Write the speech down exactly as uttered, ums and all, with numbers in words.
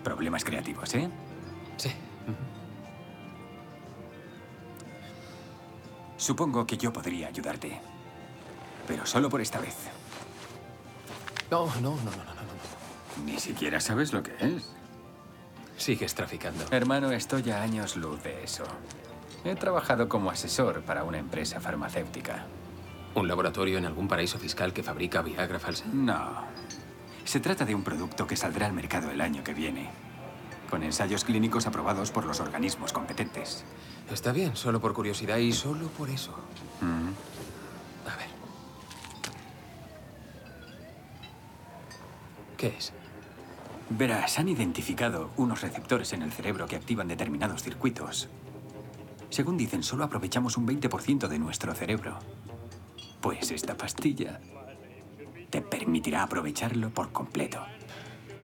Problemas creativos, ¿eh? Sí. Supongo que yo podría ayudarte. Pero solo por esta vez. No, no, no, no, no, no, no. Ni siquiera sabes lo que es. Sigues traficando. Hermano, estoy a años luz de eso. He trabajado como asesor para una empresa farmacéutica. ¿Un laboratorio en algún paraíso fiscal que fabrica Viagra falsa? No. Se trata de un producto que saldrá al mercado el año que viene, con ensayos clínicos aprobados por los organismos competentes. Está bien, solo por curiosidad y solo por eso. Mm. A ver. ¿Qué es? Verás, han identificado unos receptores en el cerebro que activan determinados circuitos. Según dicen, solo aprovechamos un veinte por ciento de nuestro cerebro. Pues esta pastilla te permitirá aprovecharlo por completo.